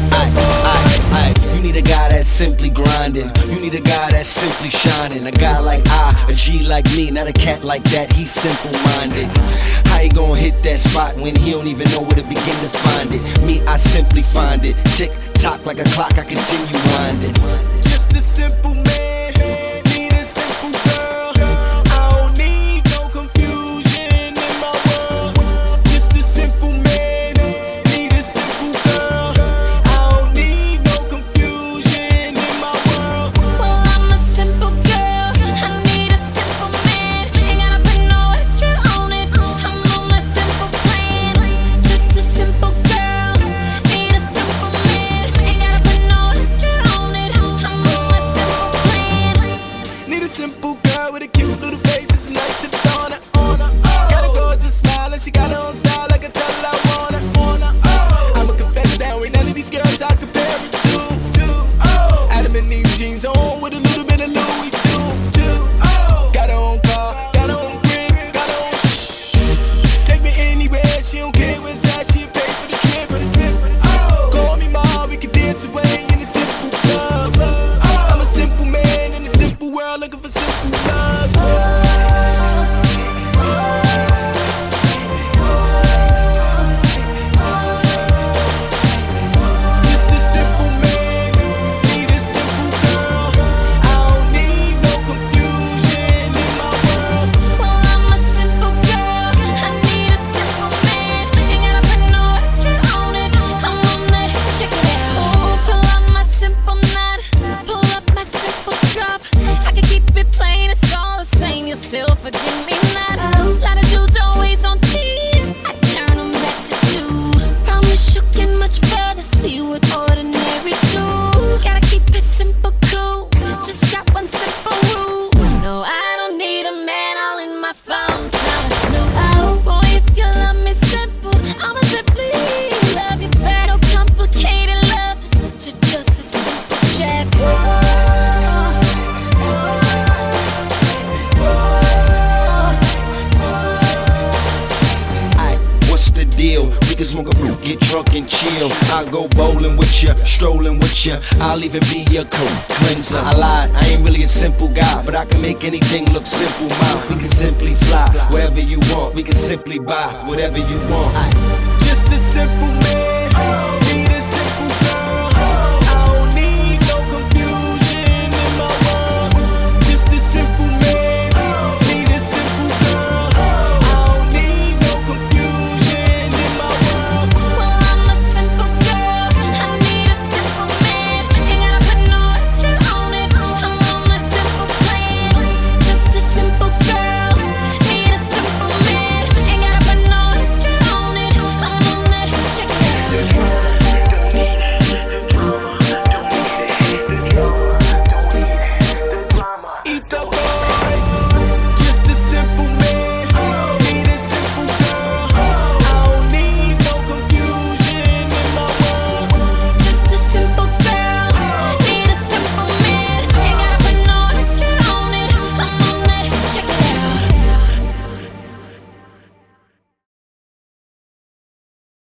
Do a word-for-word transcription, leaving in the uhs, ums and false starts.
I, I, I, you need a guy that's simply grinding. You need a guy that's simply shining. A guy like I, a G like me, not a cat like that. He's simple-minded. How you gonna hit that spot when he don't even know where to begin to find it? Me, I simply find it. Tick tock like a clock, I continue winding. Just a simple man, need a simple girl. I don't need no confusion in my world. Just a simple man, need a simple girl. I don't need no confusion in my world. Well, I'm a simple girl, I need a simple man. Ain't gotta put no extra on it, I'm on a simple plan. Just a simple girl, need a simple man. Ain't gotta put no extra on it, I'm on a simple plan. Need a simple girl with a cute little face and some nice hips on her. On her, oh. Got a gorgeous smile and she got her own style. I can tell I want her. On her, oh. I'ma confess now, ain't none of these girls I compare it to. Oh. Adam and Eve jeans on with a little bit of Louis too. Oh. Got her own car, got her own crib, got her own shh. Take me anywhere, she don't care where it's at, she'll pay for the trip. Oh. Call me mom, we can dance away in a simple club. Oh. I'm a simple man in a simple world looking for simple love. Just a simple man, need a simple girl. I don't need no confusion in my world. Well, I'm a simple girl, I need a simple man. Ain't gotta put no extra on it, I'm on that. Check it out. Oh, pull up my simple nut, pull up my simple drop. I can keep it plain, it's all the same. You'll still forgive me not. Lot of dudes always on ten, I turn them back to two. Promise you'll get much further, see what ordinary do. Gotta keep it simple, cool. Just got one simple rule. No, I don't need a man all in my phone trying to snoop. Oh boy, if you love me simple, I'ma simply love you better. No complicated love, it's just, just a simple check. Aight, what's the deal? We can smoke a brew, get drunk and chill. I'll go bowling with ya, strolling with ya. I'll even be your coat cleanser. I lied, I ain't really a simple guy, but I can make anything look simple. Mine, we can simply fly wherever you want. We can simply buy whatever you want. Aight. Just a simple man.